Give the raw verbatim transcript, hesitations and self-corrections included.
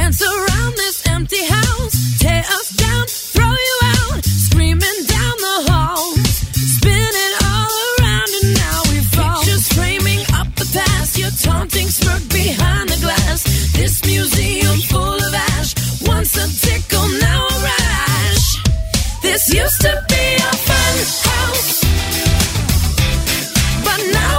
Dance around this empty house, tear us down, throw you out, screaming down the halls, spinning all around and now we fall. Pictures framing up the past, your taunting smirk behind the glass. This museum full of ash, once a tickle, now a rash. This used to be a fun house, but now